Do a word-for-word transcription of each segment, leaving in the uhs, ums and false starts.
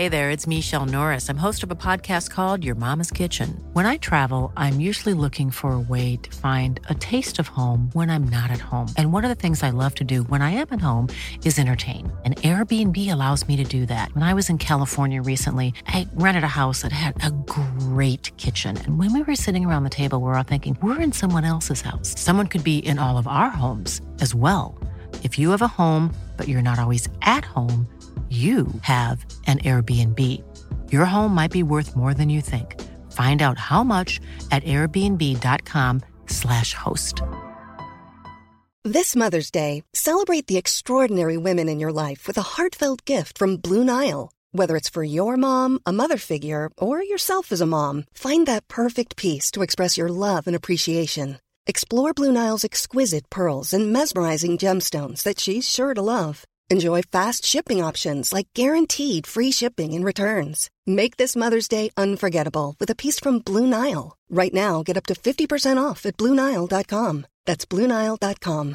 Hey there, it's Michelle Norris. I'm host of a podcast called Your Mama's Kitchen. When I travel, I'm usually looking for a way to find a taste of home when I'm not at home. And one of the things I love to do when I am at home is entertain. And Airbnb allows me to do that. When I was in California recently, I rented a house that had a great kitchen. And when we were sitting around the table, we were all thinking, we're in someone else's house. Someone could be in all of our homes as well. If you have a home, but you're not always at home, you have an Airbnb. Your home might be worth more than you think. Find out how much at airbnb.com slash host. This Mother's Day, celebrate the extraordinary women in your life with a heartfelt gift from Blue Nile. Whether it's for your mom, a mother figure, or yourself as a mom, find that perfect piece to express your love and appreciation. Explore Blue Nile's exquisite pearls and mesmerizing gemstones that she's sure to love. Enjoy fast shipping options like guaranteed free shipping and returns. Make this Mother's Day unforgettable with a piece from Blue Nile. Right now, get up to fifty percent off at blue nile dot com. That's blue nile dot com.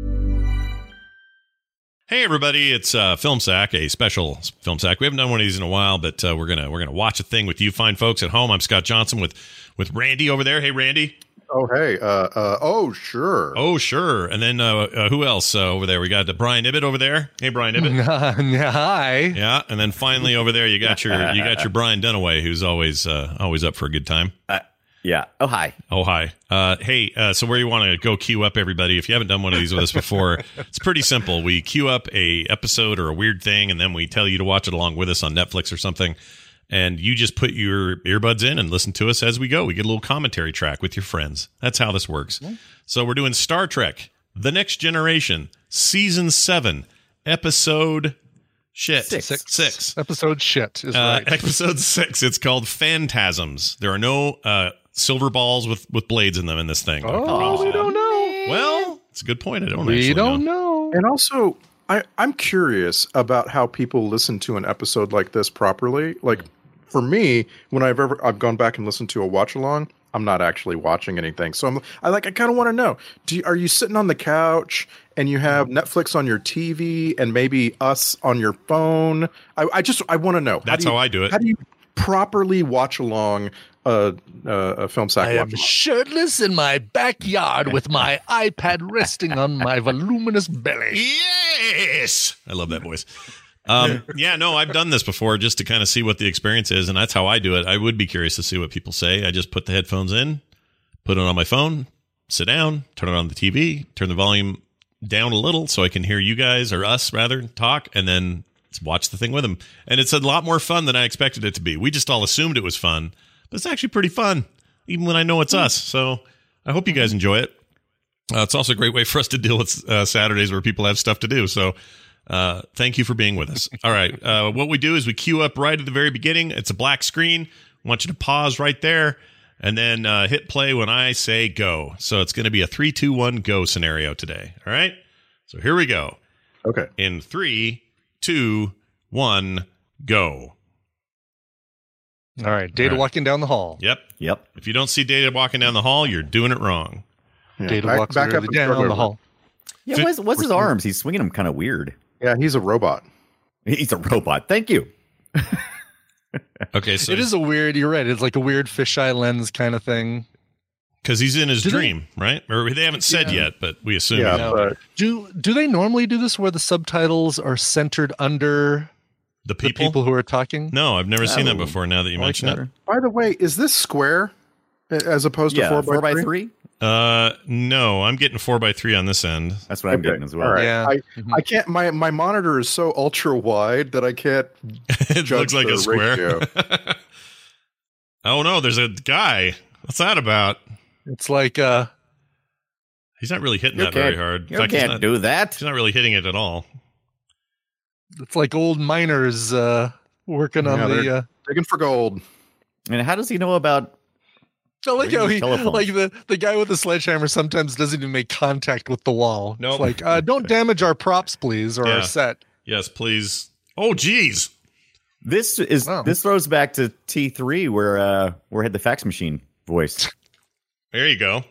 Hey everybody, it's uh, Film Sack, a special Film Sack. We haven't done one of these in a while, but uh, we're gonna we're gonna watch a thing with you fine folks at home. I'm Scott Johnson with with Randy over there. Hey Randy. Oh, hey. Uh, uh, oh, sure. Oh, sure. And then uh, uh, who else uh, over there? We got uh, Brian Ibbett over there. Hey, Brian Ibbett. Hi. Yeah. And then finally over there, you got your you got your Brian Dunaway, who's always uh, always up for a good time. Uh, yeah. Oh, hi. Oh, hi. Uh, hey, uh, so where you want to go queue up everybody? If you haven't done one of these with us before, it's pretty simple. We queue up a episode or a weird thing, and then we tell you to watch it along with us on Netflix or something. And you just put your earbuds in and listen to us as we go. We get a little commentary track with your friends. That's how this works. Yeah. So we're doing Star Trek, The Next Generation, Season seven, Episode shit. Six. Six. six. Episode shit is uh, right. Episode six. It's called Phantasms. There are no uh, silver balls with, with blades in them in this thing. Oh, we don't know. Well, it's a good point. I don't We actually don't know. know. And also, I, I'm curious about how people listen to an episode like this properly. Like, for me, when I've ever I've gone back and listened to a watch along, I'm not actually watching anything. So I'm I like I kind of want to know. Do you, are you sitting on the couch and you have Netflix on your T V and maybe us on your phone? I, I just I want to know. That's how, do you, how I do it. How do you properly watch along a a, a Film Sack? I am watch along? shirtless in my backyard with my iPad resting on my voluminous belly. Yes! I love that voice. Um, yeah, no, I've done this before just to kind of see what the experience is, and that's how I do it. I would be curious to see what people say. I just put the headphones in, put it on my phone, sit down, turn it on the T V, turn the volume down a little so I can hear you guys, or us rather, talk, and then watch the thing with them. And it's a lot more fun than I expected it to be. We just all assumed it was fun, but it's actually pretty fun, even when I know it's us. So I hope you guys enjoy it. Uh, it's also a great way for us to deal with uh, Saturdays where people have stuff to do. So uh, thank you for being with us. All right. Uh, what we do is we queue up right at the very beginning. It's a black screen. I want you to pause right there and then uh, hit play when I say go. So it's going to be a three, two, one, go scenario today. All right. So here we go. Okay. In three, two, one, go. All right. Data All right. walking down the hall. Yep. Yep. If you don't see Data walking down the hall, you're doing it wrong. Yeah, Data back- walks back up really and down start the over. hall. Yeah. Fi- What's, what's his arms? He's swinging them kind of weird. Yeah, he's a robot. He's a robot. Thank you. Okay. So It is a weird, you're right. It's like a weird fisheye lens kind of thing. because he's in his Do they- dream, right? Or they haven't said Yeah. yet, but we assume. Yeah, he's in- but Do do they normally do this where the subtitles are centered under the the people. people who are talking? No, I've never seen that Oh, before. Now that you I like mention that. by the way, is this square as opposed to Yeah, four, four by three? three. it. Uh, no, I'm getting four by three on this end. That's what I'm Okay, getting as well. all right. Yeah. I, Mhm. I can't. My my monitor is so ultra wide that I can't. It looks Judge like the a square. ratio. Oh no, there's a guy. What's that about? It's like uh He's not really hitting You that very can't- hard. In You fact, he's can't not, do that. he's not really hitting it at all. it's like old miners uh working Yeah, on the they're- uh Digging for gold. And how does he know about? I like how Ring he, telephone. like the, the guy with the sledgehammer sometimes doesn't even make contact with the wall. Nope. It's like, uh, don't damage our props, please, or Yeah. our set. Yes, please. Oh, geez. This is Wow. this throws back to T three where uh where it had the fax machine voice. There you go.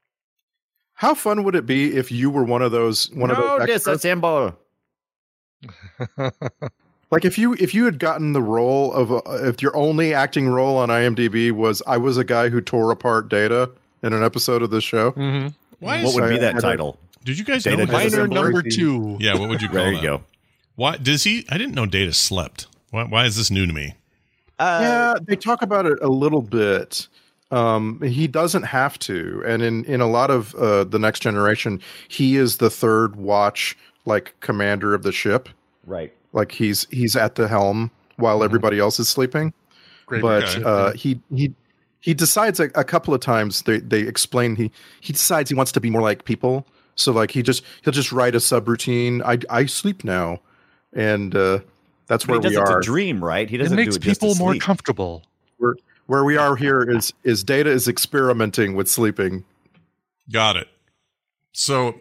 How fun would it be if you were one of those one no of those extras? disassemble. Like if you if you had gotten the role of a, if your only acting role on IMDb was I was a guy who tore apart Data in an episode of this show. Mm-hmm. Why is What would be I- that I- title? Did you guys Data know? does Minor Assembler? number two. Yeah, what would you call There that? you go. Why does he? I didn't know Data slept. Why, why is this new to me? Uh, Yeah, they talk about it a little bit. Um, he doesn't have to, and in in a lot of uh, the Next Generation, he is the third watch, like commander of the ship. Right. Like he's he's at the helm while Mm-hmm. everybody else is sleeping. Great. But Okay. uh, he he he decides a, a couple of times. They they explain he he decides he wants to be more like people. So like he just he'll just write a subroutine. I I sleep now, and uh, that's But where he does we it are. to dream, right? He It doesn't makes do it just to people more sleep. comfortable. Where where we are here is is Data is experimenting with sleeping. Got it. So,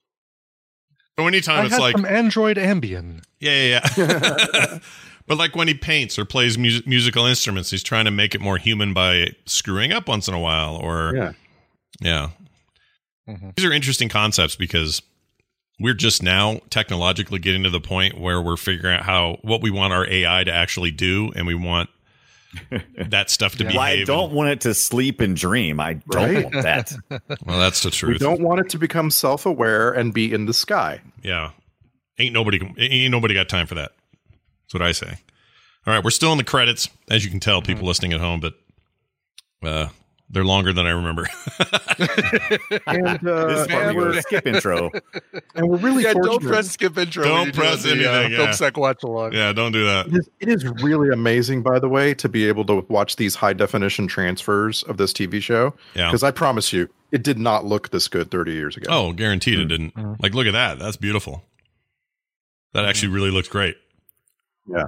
so anytime I it's had like, some Android Ambien. yeah, yeah, yeah. But like when he paints or plays mus- musical instruments, he's trying to make it more human by screwing up once in a while, or Yeah. yeah. Mhm. These are interesting concepts because we're just now technologically getting to the point where we're figuring out how what we want our A I to actually do, and we want that stuff to Yeah. behave. Well, I don't want it to sleep and dream. I don't Right? want that. Well, that's the We truth. don't want it to become self-aware and be in the sky. Yeah, ain't nobody ain't nobody got time for that. That's what I say. All right, we're still in the credits, as you can tell, people listening at home, but uh, they're longer than I remember. And, uh, This is and, part we're, of skip intro. and we're really Yeah, fortunate. don't press skip intro. Don't when you do press the, uh, anything, yeah. Film Sec watch along. Yeah, don't do that. It is, it is really amazing, by the way, to be able to watch these high definition transfers of this T V show. Yeah. Because I promise you, it did not look this good thirty years ago. Oh, guaranteed it didn't. Like, look at that. That's beautiful. That actually really looks great. yeah.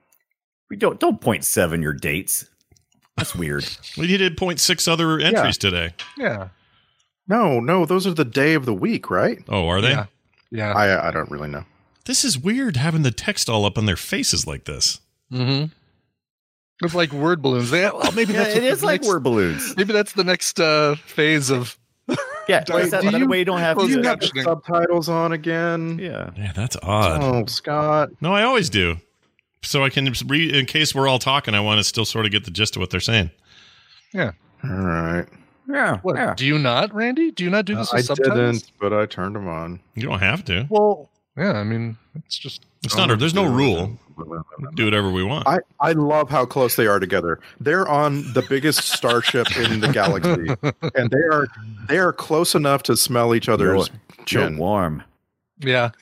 We don't don't point seven your dates. That's weird. Well, you did point six other entries today. Yeah. No, no, those are the day of the week, right? Oh, are they? Yeah. Yeah. I I don't really know. This is weird having the text all up on their faces like this. Mm-hmm. It's like word balloons. They, well, maybe Yeah, that's it what is the like next- word balloons. Maybe that's the next uh, phase of. Yeah, Wait, wait, that, do by the you- way, you don't have Do Closed you to. have the captioning. subtitles on again? Yeah. Yeah, that's odd. Oh, Scott. No, I always do. So I can read, in case we're all talking, I want to still sort of get the gist of what they're saying. Yeah. All right. Yeah. What? yeah. Do you not, Randy? Do you not do this I with subtitles? didn't, but I turned them on. You don't have to. Well, yeah. I mean, it's just. It's not. A, there's no rule. Do whatever we want. I, I love how close they are together. They're on the biggest starship in the galaxy, and they are they are close enough to smell each other's You're chin. warm. Yeah.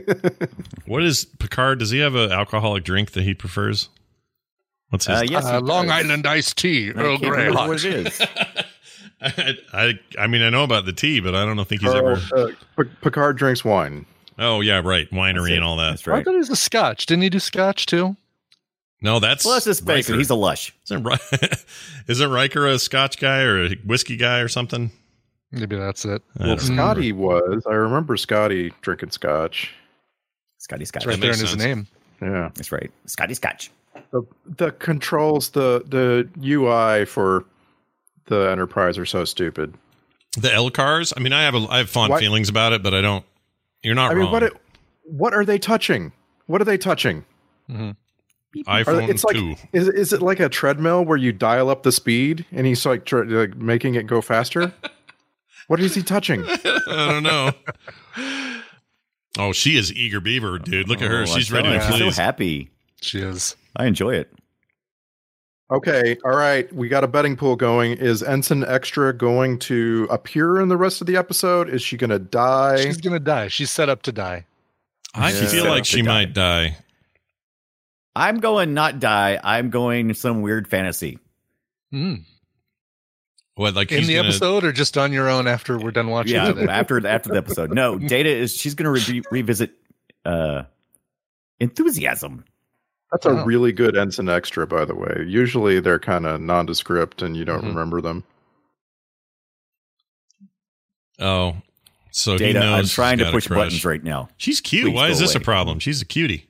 What is Picard? Does he have an alcoholic drink that he prefers? What's his? Uh, yes, uh, he Long does. Island iced tea, I Earl can't Grey remember hot. what it is. I, I I mean I know about the tea, but I don't know think he's Carl, ever. uh, P- Picard drinks wine. Oh yeah, right. Winery That's it. and all that. That's I right. thought he was a Scotch. Didn't he do Scotch too? No, that's Well, let's just face it. Riker. He's a lush. Isn't, Ri- isn't Riker a Scotch guy or a whiskey guy or something? Maybe that's it. I Well, don't know. Scotty was. I remember Scotty drinking scotch. Scotty Scotch. It's right That there in makes his sense. name. Yeah. That's right. Scotty Scotch. The the controls, the the U I for the Enterprise are so stupid. The L cars. I mean, I have a I have fond What? feelings about it, but I don't. You're not I mean, wrong. what it, what are they touching? What are they touching? Mhm. Are iPhone they- it's like two. is is it like a treadmill where you dial up the speed and he's like, tr- like making it go faster? What is he touching? I don't know. Oh, she is eager beaver, dude. Look at her. Oh, She's I'm ready to telling you, please. so happy. She is. I enjoy it. Okay, all right, we got a betting pool going. Is Ensign Extra going to appear in the rest of the episode? Is she going to die? She's gonna die. She's set up to die. I Yeah. feel like To she die. might die. I'm going not die. I'm going some weird fantasy. Mm. What, like In he's the gonna, episode, or just on your own after we're done watching Yeah, it? after after the episode. No, Data is she's going to re- revisit uh, enthusiasm. That's a Oh. really good Ensign Extra, by the way. Usually they're kind of nondescript and you don't Mhm. remember them. Oh, so he Data, knows I'm she's trying to got a push crush. buttons right now. She's cute. Please Why go is this a away. problem? She's a cutie.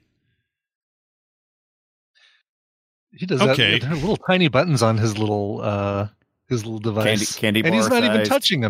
He does Okay. that. There are little tiny buttons on his little uh his little device, Candy- candy and he's bar not even sized. touching them.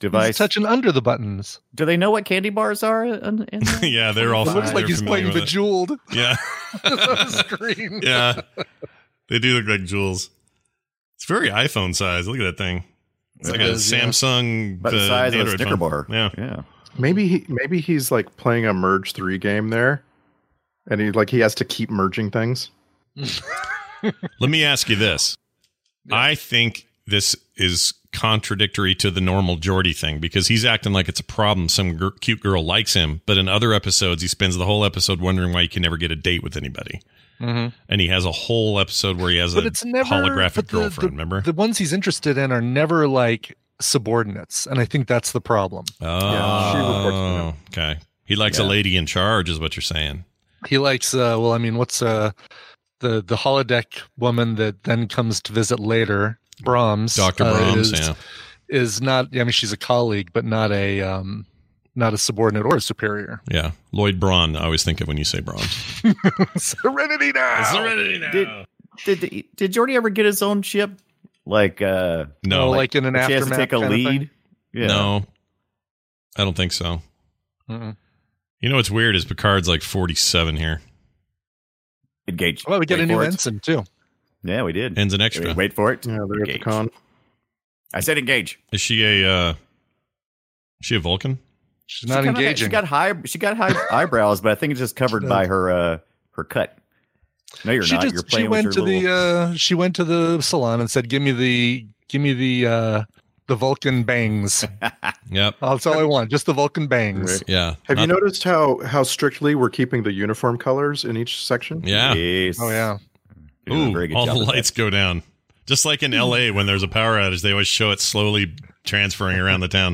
device. He's touching under the buttons. Do they know what candy bars are? In, in that? Yeah, they're all. It looks like they're he's familiar playing with it. Bejeweled Yeah, on the screen. yeah, they do look like jewels. It's very iPhone size. Look at that thing. It's It like is, a yeah. Samsung About the uh, size of a Android Snicker phone. bar. Yeah. Yeah. Maybe he maybe he's like playing a Merge three game there, and he like he has to keep merging things. Let me ask you this. I think this is contradictory to the normal Geordi thing because he's acting like it's a problem. Some gr- cute girl likes him, but in other episodes, he spends the whole episode wondering why he can never get a date with anybody. Mm-hmm. And he has a whole episode where he has But a it's never holographic but the- girlfriend. the- remember? The ones he's interested in are never like subordinates, and I think that's the problem. oh, Yeah, she reports to him. okay. He likes Yeah. a lady in charge, is what you're saying. He likes, uh, well, I mean, what's uh, the the holodeck woman that then comes to visit later, Brahms. Doctor uh, Brahms. is, yeah. is not. I mean, she's a colleague, but not a um, not a subordinate or a superior. Yeah. Lloyd Braun, I always think of when you say Brahms. Serenity now. Serenity now. Did did did Jordy ever get his own ship? Like uh, no. Oh, like in an she has aftermath to take a kind of thing? lead. Yeah. No. I don't think so. Mm-mm. You know what's weird is Picard's like forty-seven here. Engage. Well, we get Wait a new for it. ensign too. Yeah, we did. Ends an extra. Wait, wait for it. Yeah, they're at the Engage. con. I said engage. Is she a uh is she a Vulcan? She's not she kinda- engaging. She got high. She got high eyebrows, but I think it's just covered She by does. her uh, her cut. No, you're she not. just You're she playing went with to your the little. uh, she went to the salon and said, "Give me the give me the uh, the Vulcan bangs. Yep. That's all I want. Just the Vulcan bangs." Right. Yeah. Have you Not- noticed how how strictly we're keeping the uniform colors in each section? Yeah. Yes. Oh yeah. You're doing a Ooh, very good all job the with that. lights go down. Just like in L A when there's a power outage, they always show it slowly transferring around the town.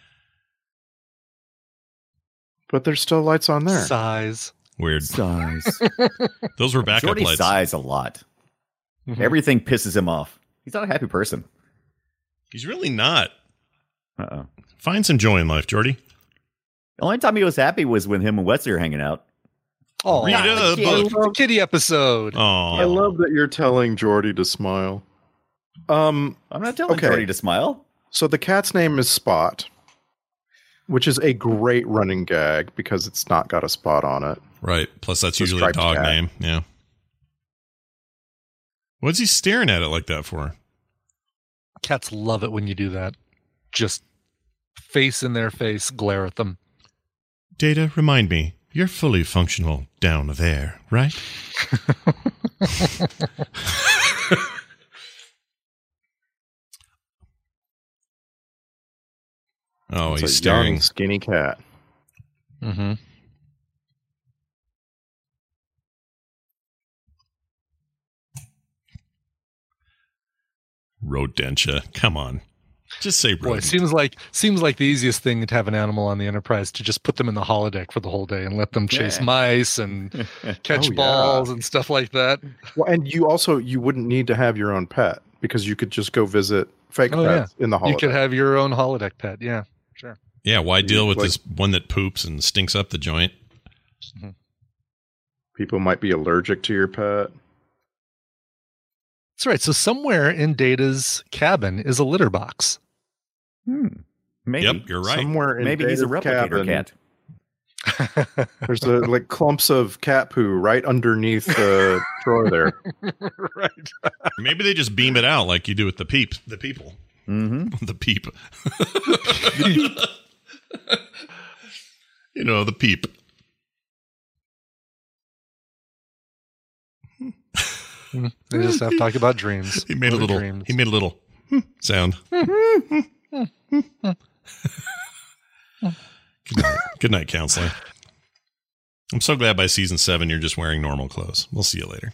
But there's still lights on there. Size. Weird. Size. Those were backup Jordy lights. sighs a lot. Mhm. Everything pisses him off. He's not a happy person. He's really not. Uh oh. Find some joy in life, Jordy. The only time he was happy was when him and Wesley were hanging out. Oh, Read a kid. book. it's a kitty episode. Oh, I love that you're telling Jordy to smile. Um, I'm not telling Okay. Jordy to smile. so the cat's name is Spot, which is a great running gag because it's not got a spot on it. right. Plus, that's It's a usually a striped dog cat. name. Yeah. What's he staring at it like that for? Cats love it when you do that. Just face in their face, glare at them. Data, remind me, you're fully functional down there, right? Oh, It's he's a staring. young, skinny cat. Mm-hmm. Rodentia. Come on. Just say Boy, it rodent. seems like seems like the easiest thing to have an animal on the Enterprise to just put them in the holodeck for the whole day and let them chase Yeah. mice and catch Oh, yeah. balls and stuff like that. Well, and you also you wouldn't need to have your own pet because you could just go visit fake Oh, pets in the holiday. You could have your own holodeck pet. Yeah, sure. Yeah, why deal with like- this one that poops and stinks up the joint? People might be allergic to your pet. That's right. So somewhere in Data's cabin is a litter box. Hmm. Maybe. Yep, you're right. Somewhere in Maybe he's a Data's replicator cabin, cat. There's a, like clumps of cat poo right underneath the drawer there. Right. Maybe they just beam it out like you do with the peep, the people, Mm-hmm. the peep. You know, the peep. They just have to talk about dreams. He made a What are little. dreams? He made a little sound. Good night, Good night, counselor. I'm so glad by season seven you're just wearing normal clothes. We'll see you later.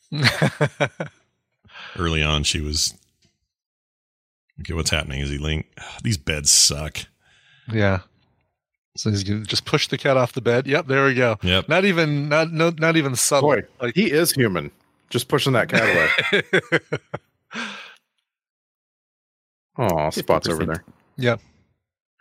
Early on, she was. Okay, what's happening? Is he link? These beds suck. Yeah. So he's gonna just push the cat off the bed. Yep, there we go. Yep. Not even not no not even subtle. Boy, Like he is human. Just pushing that cat away. Oh, Spot's over there. Yep.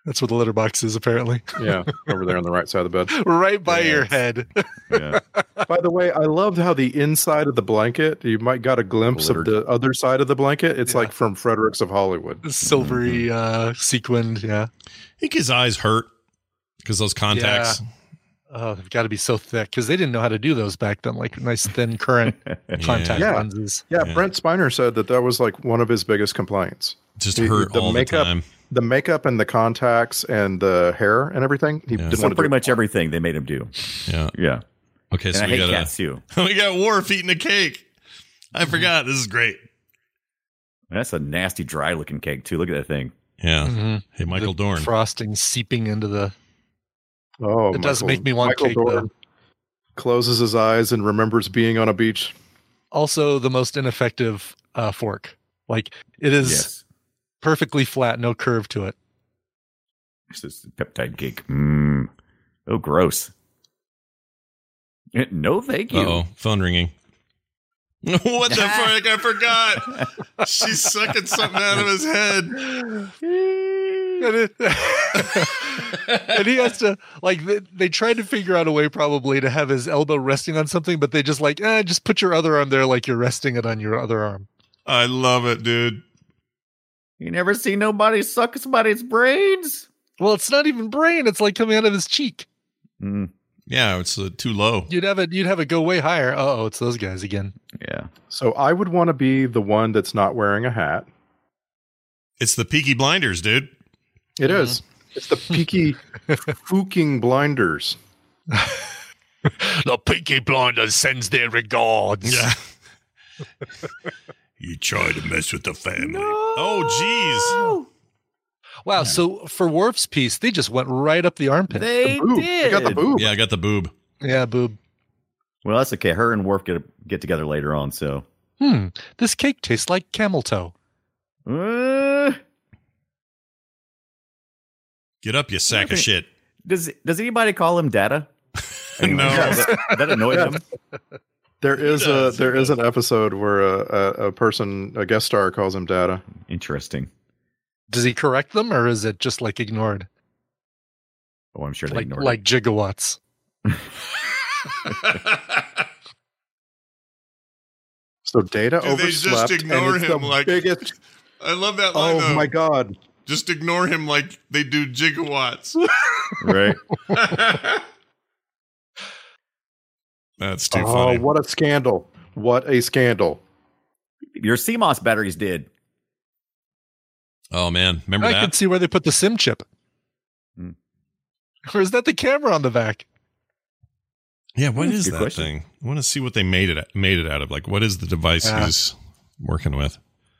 That's what the litter box is, apparently. Yeah, over there on the right side of the bed. Right by Yes. your head. Yeah. By the way, I loved how the inside of the blanket, you might got a glimpse of Glittered. the other side of the blanket. It's Yeah. like from Fredericks of Hollywood. Silvery, uh, sequined. Yeah. I think his eyes hurt because those contacts. Oh, they've got to be so thick because they didn't know how to do those back then, like nice thin current contact Yeah. lenses. Yeah, Yeah. Brent Spiner said that that was like one of his biggest complaints. Just The- hurt the all makeup- the time. The makeup and the contacts and the hair and everything. He Yeah. didn't So want to pretty do much everything they made him do. Yeah. Yeah. Okay, And so I we hate got cats too. we got Worf eating a cake. I forgot. This is great. That's a nasty, dry looking cake too. Look at that thing. Yeah. Mhm. Hey, Michael The Dorn. frosting seeping into the. Oh, It does Michael- make me want Michael cake, Dorn though. closes his eyes and remembers being on a beach. Also, the most ineffective uh, fork. Like it is Yes. perfectly flat, no curve to it. It's this peptide cake. Mm. Oh, gross. Eh, No, thank you. Uh-oh, phone ringing. What the fuck? I forgot. She's sucking something out of his head. And, it- and he has to like they, they tried to figure out a way probably to have his elbow resting on something, but they just like eh, just put your other arm there like you're resting it on your other arm. I love it, dude. You never see nobody suck somebody's brains? Well, it's not even brain; it's like coming out of his cheek. Mm. Yeah, it's uh, too low. You'd have it. You'd have it go way higher. Oh, it's those guys again. Yeah. So I would want to be the one that's not wearing a hat. It's the Peaky Blinders, dude. It is. It's the Peaky Fooking Blinders. The Peaky Blinders sends their regards. Yeah. You try to mess with the family. Oh, jeez. Wow. So for Worf's piece, they just went right up the armpit. They Boob. did. They got the boob. Yeah, I got the boob. yeah, boob. Well, that's okay. Her and Worf get get together later on, so. Hmm. This cake tastes like camel toe. Uh, Get up, you sack of shit. does does anybody call him Data? No. that, that annoyed him. There is a does, there he is an episode where a, a, a person, a guest star, calls him Data. Interesting. Does he correct them, or is it just like ignored, Oh, I'm sure they like ignored like gigawatts? So Data Do they just overslept. ignore and it's him the like- biggest. I love that line, Oh though. my god! Just ignore him like they do gigawatts. it. Right. That's too Oh, funny. what a scandal! What a scandal! Your C M O S batteries did. Oh, man. Remember I that? can see where they put the SIM chip. Hmm. Or is that the camera on the back? Yeah, what is Good that question. thing? I want to see what they made it made it out of. Like, what is the device Yeah. he's working with?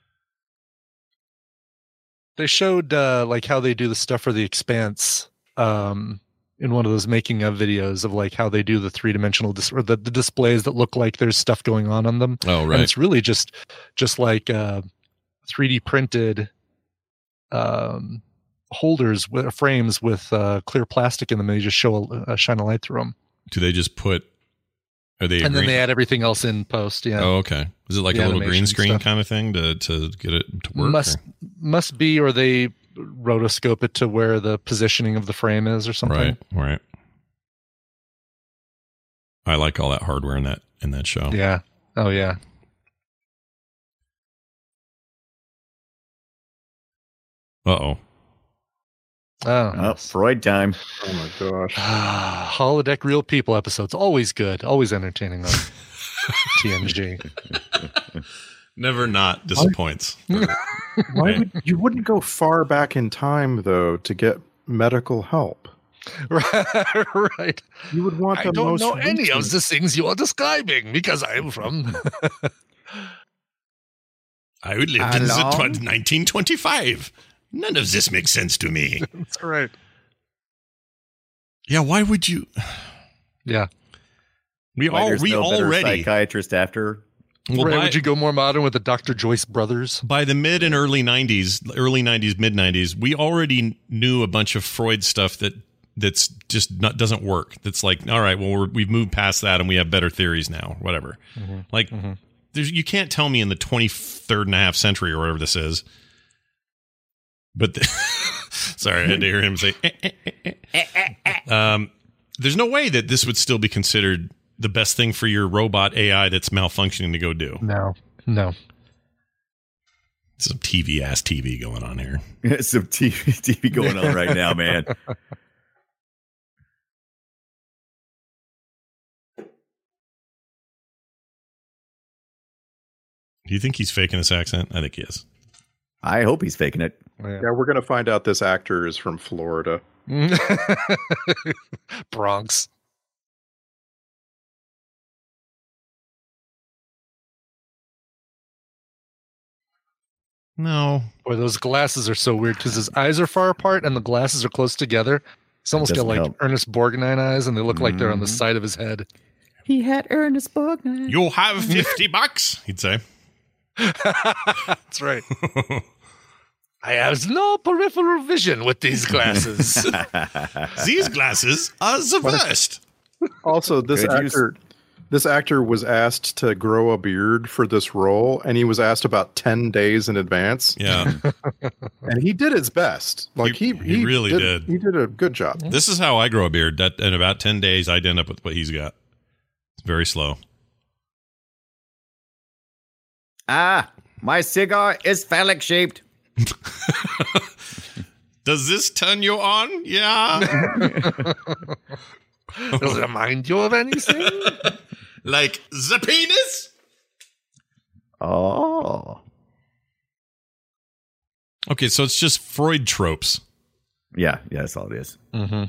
They showed uh, like how they do the stuff for The Expanse um, in one of those making of videos of like how they do the three dimensional dis- or the, the displays that look like there's stuff going on on them. Oh, And right. it's really just just like uh, three D printed um, holders with frames with uh, clear plastic in them. And they just show a, a shine a light through them, Do they just put? Are they? and then green- they add everything else in post. Yeah, Oh, okay. Is it like The a little green animation screen stuff. kind of thing to to get it to work? must or- must be, or they rotoscope it to where the positioning of the frame is, or something. Right, right. I like all that hardware in that in that show. Yeah. Oh yeah. Uh oh. Oh. Oh, Freud time. Oh my gosh! Ah, Holodeck Real People episodes. Always good. Always entertaining on T N G. Never not disappoints. Why would you wouldn't go far back in time though to get medical help? Right. You would want I the don't most know any of recent- the things you are describing because I'm from. I lived in the tw- nineteen twenty-five. None of this makes sense to me. That's right. Yeah, why would you? Yeah. We Why all there's we no better already. psychiatrist after. Well, right. by, Would you go more modern with the Doctor Joyce brothers? by the mid and early nineties, early nineties, mid nineties, we already knew a bunch of Freud stuff that that's just not doesn't work. That's like, all right, well, we're, we've moved past that and we have better theories now. Whatever. Mm-hmm. Like, Mm-hmm. there's you can't tell me in the twenty-third and a half century or whatever this is. But the, Sorry, I had to hear him say. Eh, eh, eh, eh. Um, there's no way that this would still be considered the best thing for your robot A I that's malfunctioning to go do. No, no. Some T V ass T V going on here. Some T V, T V going on right now, man. Do you think he's faking this accent? I think he is. I hope he's faking it. Yeah. Yeah, we're going to find out this actor is from Florida. Bronx. No. Boy, those glasses are so weird because his eyes are far apart and the glasses are close together. He's almost got Doesn't like help. Ernest Borgnine eyes, and they look like they're on the Mhm. side of his head. He had Ernest Borgnine. You'll have fifty bucks, he'd say. That's right. I have no peripheral vision with these glasses. These glasses are the worst. Also, this Good use. actor, this actor was asked to grow a beard for this role, and he was asked about ten days in advance, Yeah. and he did his best. Like He- he, he really did. He did a good job. This is how I grow a beard. That in about ten days, I'd end up with what he's got. It's very slow. Ah, my cigar is phallic shaped. Does this turn you on? Yeah. Does it remind you of anything? Like the penis? Oh. Okay, so it's just Freud tropes. Yeah, yeah, that's all it is. Mm-hmm.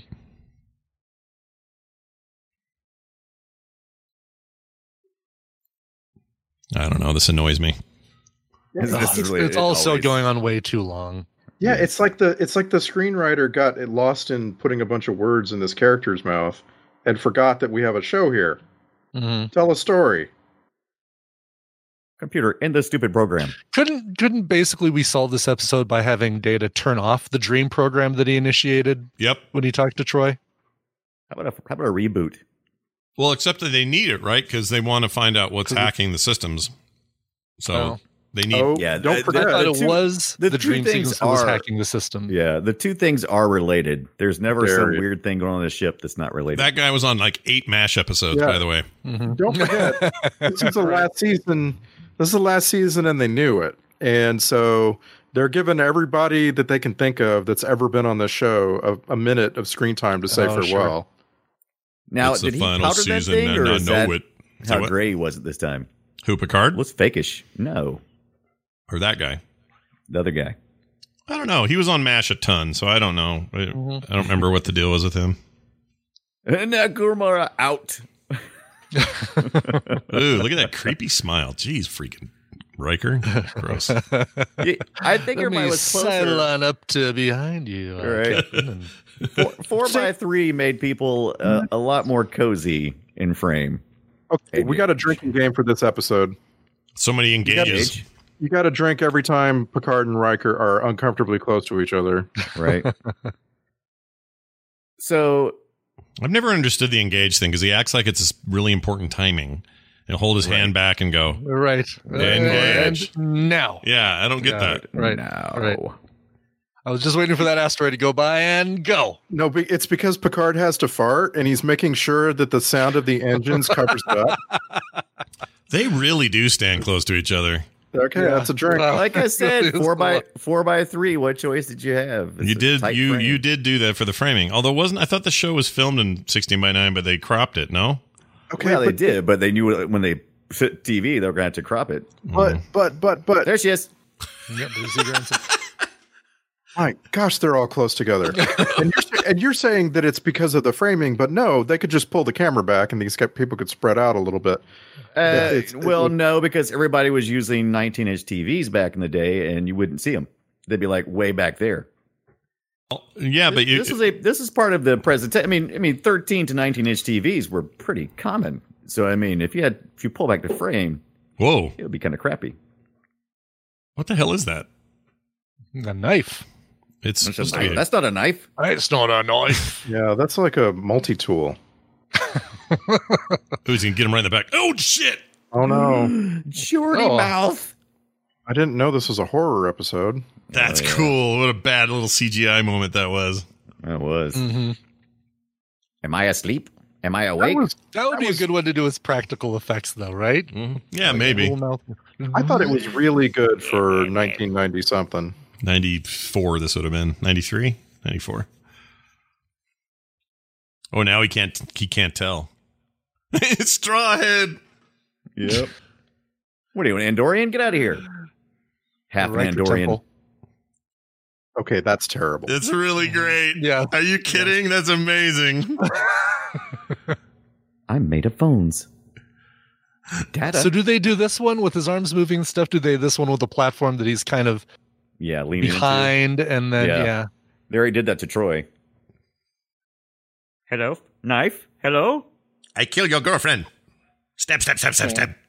I don't know. This annoys me. This It's, is really- it's it also always- going on way too long. Yeah, it's like the it's like the screenwriter got it lost in putting a bunch of words in this character's mouth and forgot that we have a show here. Mm-hmm. Tell a story. Computer in the stupid program. Couldn't couldn't basically we solve this episode by having Data turn off the dream program that he initiated Yep. when he talked to Troy? How about a, how about a reboot? Well, except that they need it, right? Because they want to find out what's hacking the systems. So Oh. they need. Oh, Yeah, don't the- forget. I thought the it two- was the the, two dream things sequence that was are- hacking the system. Yeah, the two things are related. There's never some Very. weird thing going on the ship that's not related. That guy was on like eight MASH episodes, Yeah. by the way. Mhm. Don't forget, this is the last season. This is the last season, and they knew it. And so they're giving everybody that they can think of that's ever been on the show a, a minute of screen time to say Oh, farewell. now, it's did the he final powder that season, thing, and or I is know that it. Say how what? gray was it this time? Who, Picard? What's fakish? No, Or that guy? the other guy. I don't know. He was on MASH a ton, so I don't know. I, Mhm. I don't remember what the deal was with him. Nakamura out. Ooh, look at that creepy smile. Jeez, freaking Riker. Gross. Yeah, I think Let everybody me was closer. sidle up to behind you. uh, Right. Captain, and- Four, four by three made people uh, a lot more cozy in frame. Okay, we got a drinking game for this episode. So many engages. Age, You got to drink every time Picard and Riker are uncomfortably close to each other. right? So I've never understood the engage thing because he acts like it's this really important timing. And hold his hand back and go, right. Engage. And now. yeah, I don't get Yeah. that. Right, now, right. I was just waiting for that asteroid to go by and go. No, be- it's because Picard has to fart, and he's making sure that the sound of the engines covers it up. They really do stand close to each other. Okay, Yeah. that's a drink. Well, like I said, It's four by cool. four by three. What choice did you have? It's you a did tight you frame. you did do that for the framing. Although wasn't I thought the show was filmed in sixteen by nine, but they cropped it, no? Okay, Yeah, they but, did, but they knew when they fit T V, they were going to have to crop it. but but but but There she is. Yep, there's the answer. my gosh, they're all close together. and, you're, and you're saying that it's because of the framing, but no, they could just pull the camera back, and these ca- people could spread out a little bit. Uh, it's- well, no, because everybody was using nineteen inch T Vs back in the day, and you wouldn't see them. They'd be like way back there. Yeah, but you this is a this is part of the presentation. I mean, I mean, thirteen to nineteen inch T Vs were pretty common. So, I mean, if you had if you pull back the frame, whoa. it would be kind of crappy. What the hell is that? A knife. It's That's, supposed to be a- that's not a knife. It's not a knife. Yeah, that's like a multi-tool. Who's gonna get him right in the back? Oh shit! Oh no! Shorty Oh. mouth. I didn't know this was a horror episode. That's Oh, yeah. cool. What a bad little C G I moment that was. That was. Mm-hmm. Am I asleep? Am I That awake? was- That would That be was- a good one to do as practical effects, though, right? Mhm. Yeah, Like a maybe. little mouth- I thought it was really good for nineteen ninety something. ninety-four, this would have been. ninety-three? ninety-four. Oh, now he can't he can't tell. It's Strawhead. Yep. What are you, an Andorian? Get out of here. Half an Riker Andorian. Temple. Okay, that's terrible. It's really great. Yeah. Are you kidding? That's amazing. I'm made of phones. Data. So do they do this one with his arms moving and stuff? Do they this one with the platform that he's kind of yeah, leaning into. behind and then Yeah. yeah. They already did that to Troy. Hello? Knife? Hello? I kill your girlfriend. Stab, stab, stab, stab, stab.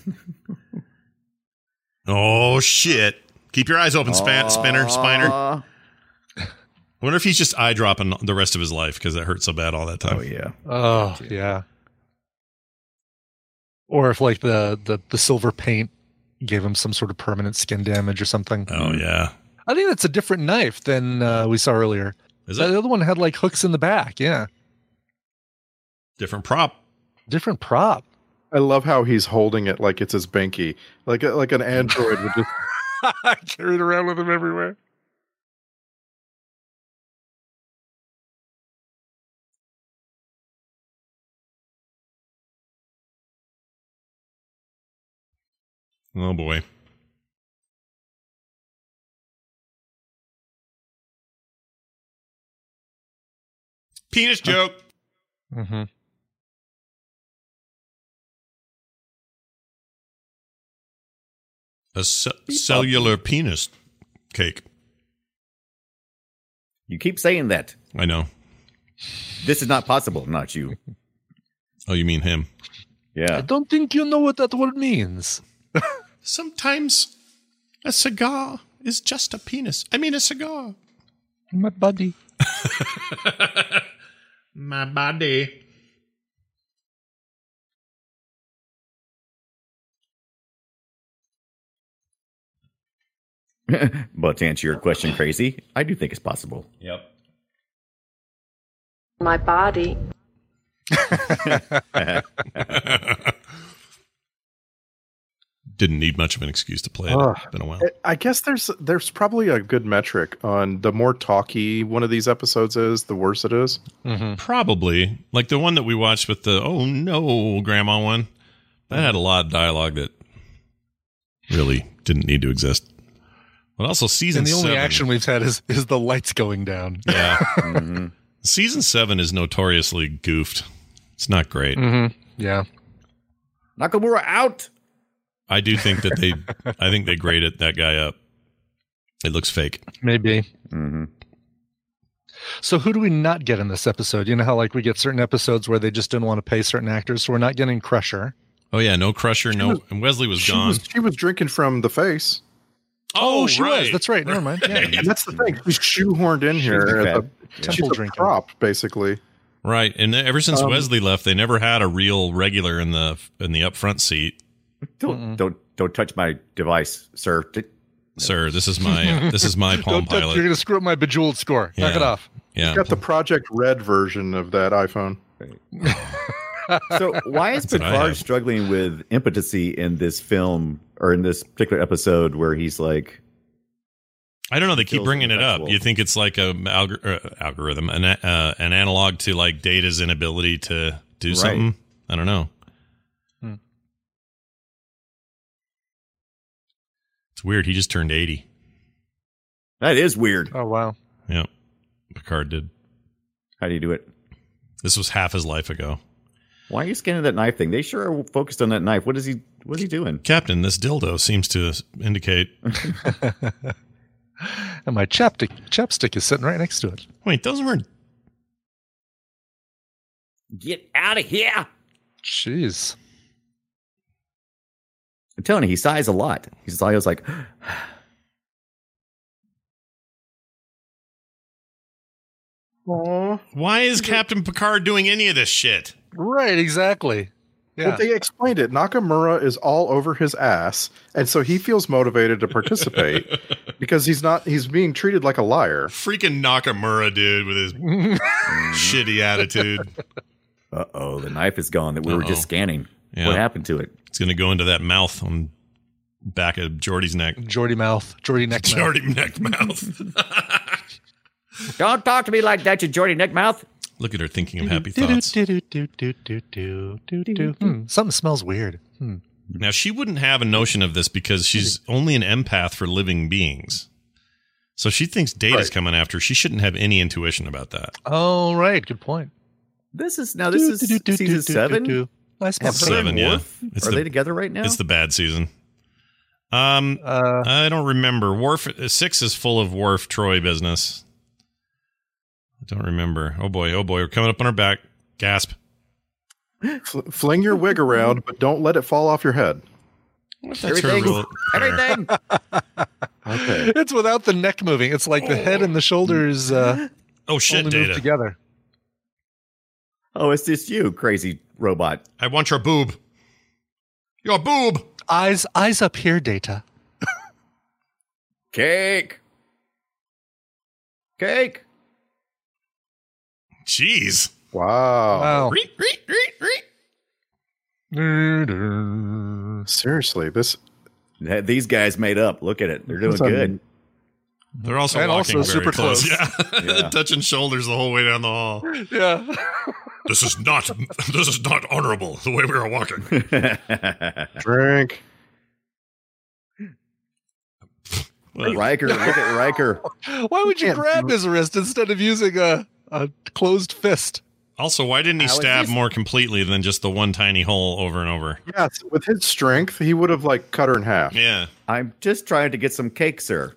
Oh, shit. Keep your eyes open, span, spinner, spiner. Aw. I wonder if he's just eye dropping the rest of his life because it hurt so bad all that time. Oh, yeah. Oh yeah. Or if like the, the the silver paint gave him some sort of permanent skin damage or something. Oh, yeah. I think that's a different knife than uh, we saw earlier. Is The it? other one had like hooks in the back. Yeah. Different prop. Different prop. I love how he's holding it like it's his binky, like a, like an android would just. Carried around with him everywhere. Oh, boy. Penis joke. Mm-hmm. A ce- cellular penis cake. You keep saying that. I know. This is not possible. Not you. Oh, you mean him? I Yeah. don't think you know what that word means. Sometimes a cigar is just a penis. I mean, a cigar. My buddy. My body. But to answer your question, Crazy, I do think it's possible. Yep. My body. Didn't need much of an excuse to play it. Ugh. It's been a while. I guess there's there's probably a good metric on the more talky one of these episodes is, the worse it is. Mm-hmm. Probably. Like the one that we watched with the, oh no, grandma one. That had a lot of dialogue that really didn't need to exist. But also season And the only seven. action we've had is is the lights going down. Yeah. Mhm. Season seven is notoriously goofed. It's not great. Mm-hmm. Yeah. Nakamura out. I do think that they, I think they graded that guy up. It looks fake. Maybe. Mm-hmm. So who do we not get in this episode? You know how like we get certain episodes where they just didn't want to pay certain actors, so we're not getting Crusher. Oh yeah, no Crusher, no. was- and Wesley was She gone. was she was drinking from the face. Oh, she right. was. That's right. Never mind. Yeah. And that's the thing. She's shoehorned in here. She's as a- fab. She's Temple a drinking. prop, basically. Right, and ever since Um, Wesley left, they never had a real regular in the in the upfront seat. Don't Mm-mm. don't don't touch my device, sir. T- Sir, this is my this is my Palm Don't touch, you're Pilot. going to screw up my Bejeweled score. Knock Yeah. it off. Yeah, Got the Project Red version of that iPhone. So why is That's what I Picard have. struggling with impotency in this film or in this particular episode where he's like, I don't know. They keep feels bringing it up. ineffectual. You think it's like a algor- uh, algorithm, an uh, an analog to like Data's inability to do Right. something. I don't know. Hmm. It's weird. He just turned eighty. that is weird. Oh, wow. Yeah, Picard did. How do you do it? This was half his life ago. Why are you scanning that knife thing? They sure are focused on that knife. What is he? What is he doing? Captain, this dildo seems to indicate. And my chapstick, chapstick is sitting right next to it. Wait, those weren't. Get out of here! Jeez. I'm telling you, he sighs a lot. He's always like, Why is Captain Picard doing any of this shit? Right, exactly. Yeah. But they explained it. Nakamura is all over his ass, and so he feels motivated to participate because he's not. He's being treated like a liar. Freaking Nakamura, dude, with his shitty attitude. Uh oh, the knife is gone that we were Uh-oh. just scanning. Yeah. What happened to it? It's going to go into that mouth on back of Jordy's neck. Jordy mouth. Jordy neck mouth. Jordy neck mouth. Don't talk to me like that, you Jordy neckmouth. Look at her thinking of happy thoughts. Hmm, something smells weird. Hmm. Now, she wouldn't have a notion of this because she's only an empath for living beings. So she thinks Data's Right. coming after her. She shouldn't have any intuition about that. Oh, right. Good point. This is now. This is season seven. I smell Have her Seven, and yeah. Worf? It's Are the- they together right now? It's the bad season. Um, Uh, I don't remember. Worf six is full of Worf Troy business. I don't remember. Oh boy, oh boy, we're coming up on our back. Gasp. Fl- fling your wig around, but don't let it fall off your head. What if that's her Everything. real- Everything. Okay. it's without the neck moving. It's like the head and the shoulders uh, Oh shit, only move Data. together. Oh, it's just you, crazy robot. I want your boob. Your boob. Eyes, eyes up here, Data. Cake. Cake. Jeez. Wow. Wow. Reet, reet, reet, reet. Seriously, this These guys made up. Look at it. They're doing It's un- good. They're also And walking also very super close. close. Yeah. Yeah. Touching shoulders the whole way down the hall. Yeah. This is not this is not honorable the way we are walking. drink. Riker, look at Riker. Why would you Can't grab do- his wrist instead of using a, a closed fist? Also, why didn't he How is stab this- more completely than just the one tiny hole over and over? Yes, with his strength, he would have like cut her in half. Yeah. I'm just trying to get some cake, sir.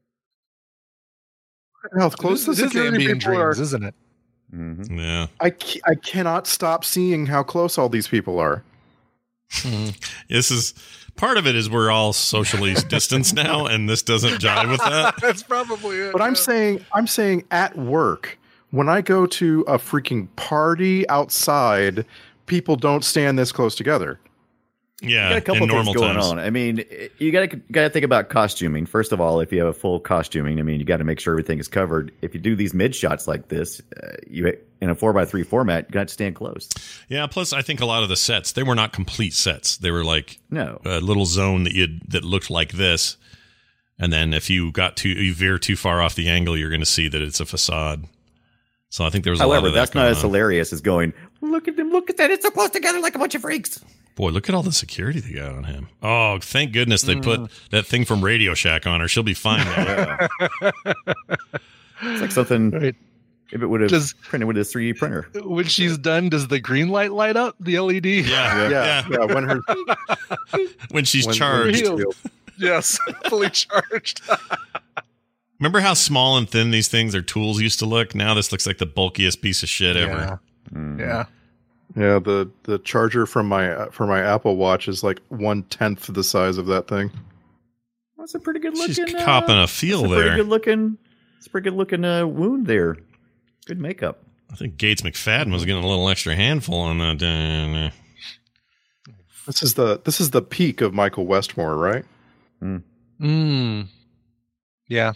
How close the This is security ambient people are. dreams, isn't it? Mm-hmm. Yeah. I, ca- I cannot stop seeing how close all these people are. This is part of it is we're all socially distanced now, and this doesn't jive with that. That's probably it. But I'm saying, I'm saying at work, when I go to a freaking party outside, people don't stand this close together. Yeah. Got a couple in things normal going times. on. I mean, you got to got to think about costuming. First of all, if you have a full costuming, I mean, you got to make sure everything is covered. If you do these mid shots like this, uh, you in a four by three format, you got to stand close. Yeah. Plus, I think a lot of the sets they were not complete sets. They were like No, a little zone that you that looked like this, and then if you got too you veer too far off the angle, you're going to see that it's a facade. So I think there was a lot however, of that that's not going as on. hilarious as going. Look at them! Look at that! It's so close together like a bunch of freaks. Boy, look at all the security they got on him. Oh, thank goodness they Mm. put that thing from Radio Shack on her. She'll be fine now. It's like something. Right. If it would have Does- printed with a three D printer. When she's done, does the green light light up? The L E D? Yeah, Yeah, yeah. yeah. When her When she's when- charged. when- Yes. Fully charged. Remember how small and thin these things, their tools used to look? Now this looks like the bulkiest piece of shit ever. Mm. Yeah. Yeah, the the charger from my uh, for my Apple Watch is like one tenth the size of that thing. That's a pretty good looking. She's copping a feel that's a pretty there. good looking. It's a pretty good looking uh, wound there. Good makeup. I think Gates McFadden was getting a little extra handful on that. Uh, This is the this is the peak of Michael Westmore, right? Mm. Yeah.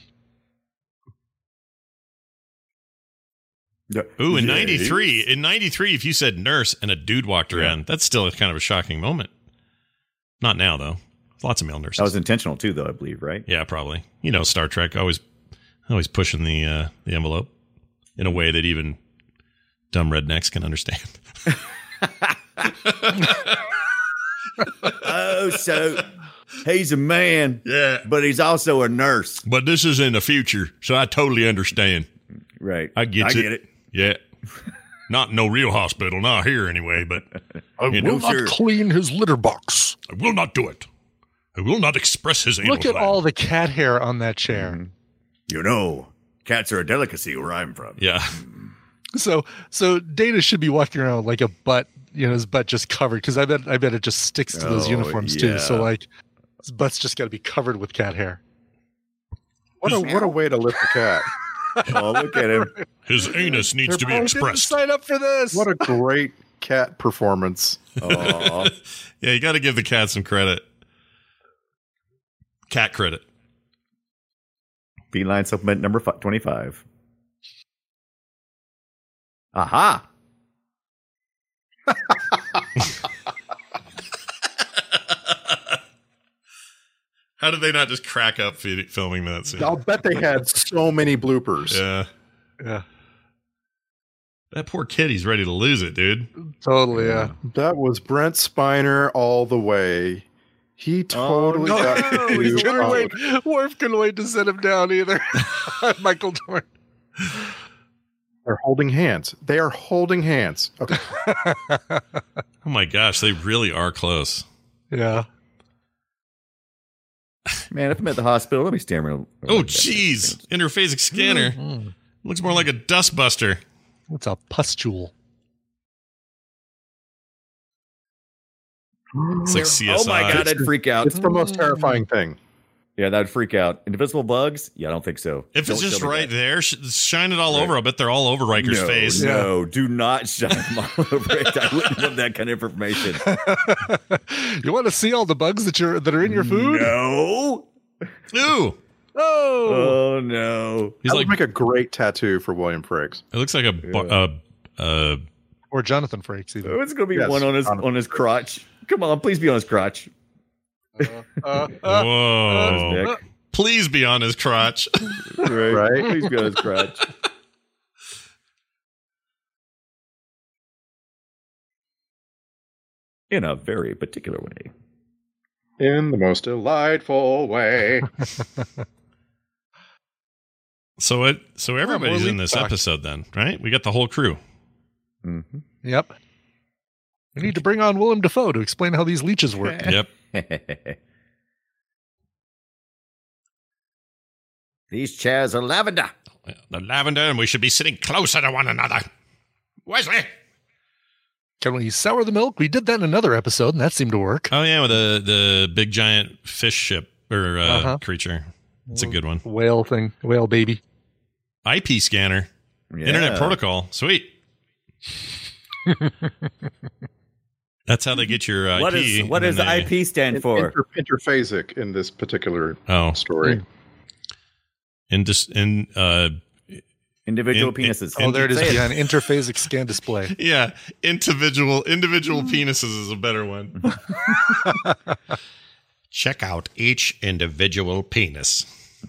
Ooh, in ninety-three, in ninety-three, if you said nurse and a dude walked around, that's still kind of a shocking moment. Not now, though. Lots of male nurses. That was intentional too, though. I believe, right? Yeah, probably. You know, Star Trek always, always pushing the uh, the envelope in a way that even dumb rednecks can understand. Oh, so he's a man, Yeah, but he's also a nurse, but this is in the future, so I totally understand. right? I get I it. get it. Yeah, not in no real hospital, not here anyway. But I You know, will not sure. clean his litter box. I will not do it. I will not express his anal Look at gland. all the cat hair on that chair. Mhm. You know, cats are a delicacy where I'm from. Yeah, So, so Data should be walking around with like a butt, you know, his butt just covered because I bet, I bet it just sticks to those Oh, uniforms too. So, yeah. like, his butt's just got to be covered with cat hair. What a what a way to lift a cat. Oh, look at him. his anus needs to be I didn't expressed. sign up for this. What a great cat performance. Aw. Yeah, you got to give the cat some credit. Cat credit. Feline supplement number fi- twenty-five. Aha! How did they not just crack up feed- filming that scene? I'll bet they had so many bloopers. Yeah. Yeah, That poor kid, he's ready to lose it, dude. totally. Yeah. That was Brent Spiner all the way. He totally no. got No, He confused. couldn't Oh, wait. Worf couldn't wait to set him down either. Michael Dorn. They're holding hands. They are holding hands. Okay. Oh my gosh, they really are close. Yeah. Man, if I'm at the hospital, let me stand around. Oh, jeez. Interphasic scanner. Mm-hmm. Looks more like a dustbuster. What's a pustule? It's like C S I. Oh my god, I'd freak out. It's the most terrifying thing. Yeah, that'd freak out. Invisible bugs? Yeah, I don't think so. If it's Don't just show me right that. there, sh- shine it all Right. over. I bet they're all over Riker's no, face. No, do not shine them all over it. I wouldn't want that kind of information. You want to see all the bugs that you're that are in your food? No. Ooh. Oh, Oh no. He's That like, would make a great tattoo for William Frakes. it looks like a, bu- uh, uh, or Jonathan Frakes even. Oh, it's gonna be Yes, one on his Jonathan. on his crotch. Come on, please be on his crotch. Uh, uh, uh, whoa. Nick. Please be on his crotch. Right. Right? Please be on his crotch. In a very particular way. In the most delightful way. So it, so everybody's more in leak this talk. episode then, right? We got the whole crew. Mm-hmm. Yep. We need to bring on Willem Dafoe to explain how these leeches work. Yep. These chairs are lavender. The lavender, and we should be sitting closer to one another. Wesley. Can we sour the milk? We did that in another episode, and that seemed to work. Oh yeah, with the the big giant fish ship or uh, Uh-huh. creature. It's a good one. Whale thing, whale baby. I P scanner, Yeah. Internet Protocol, sweet. That's how they get your I P. What is what and does then I they- P stand for? Inter- interphasic in this particular Oh, story. in dis, in uh, Individual in- in- penises. Oh, there it is Say behind interphasic scan display. yeah, individual individual penises is a better one. Check out each individual penis.